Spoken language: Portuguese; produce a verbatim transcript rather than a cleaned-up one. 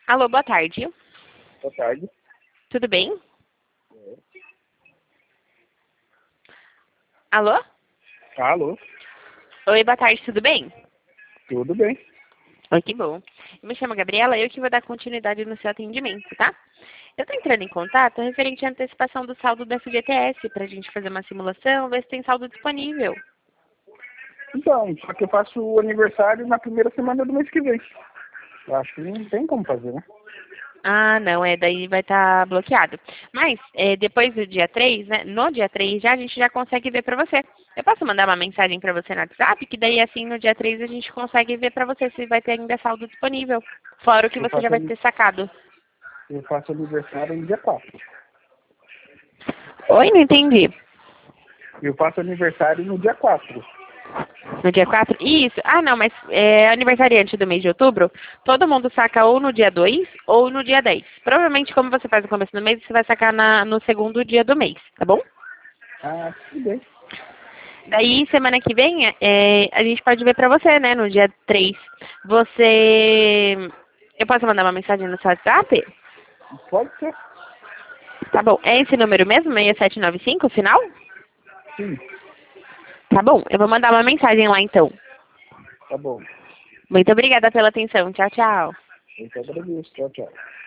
Alô, boa tarde. Boa tarde. Tudo bem? Alô? Alô, Oi, boa tarde, tudo bem? tudo bem? Oi, que bom. Eu me chamo Gabriela, eu que vou dar continuidade no seu atendimento, tá? Eu tô entrando em contato referente à antecipação do saldo da F G T S pra gente fazer uma simulação, ver se tem saldo disponível. Então, só que eu faço o aniversário na primeira semana do mês que vem. Eu acho que não tem como fazer, né? Ah, não, é, daí vai estar bloqueado. Mas, é, depois do dia três, né, no dia três já, a gente já consegue ver pra você. Eu posso mandar uma mensagem pra você no WhatsApp, que daí, assim, no dia três a gente consegue ver pra você se vai ter ainda saldo disponível. Fora o que Eu você já faço, vai ani- ter sacado. eu faço aniversário no dia quatro. Oi, não entendi. Eu faço aniversário no dia quatro. No dia quatro? Isso. Ah, não, mas é aniversariante do mês de outubro, todo mundo saca ou no dia dois ou no dia dez. Provavelmente, como você faz no começo do mês, você vai sacar na, no segundo dia do mês, tá bom? Ah, tudo bem. Daí, semana que vem, é, a gente pode ver pra você, né, no dia três. Você... Eu posso mandar uma mensagem no seu WhatsApp? Pode ser? Tá bom. É esse número mesmo, seis sete nove cinco, final? Sim, Tá bom, eu vou mandar uma mensagem lá, então. tá bom. Muito obrigada pela atenção. Tchau, tchau. Eu que agradeço. Tchau, tchau.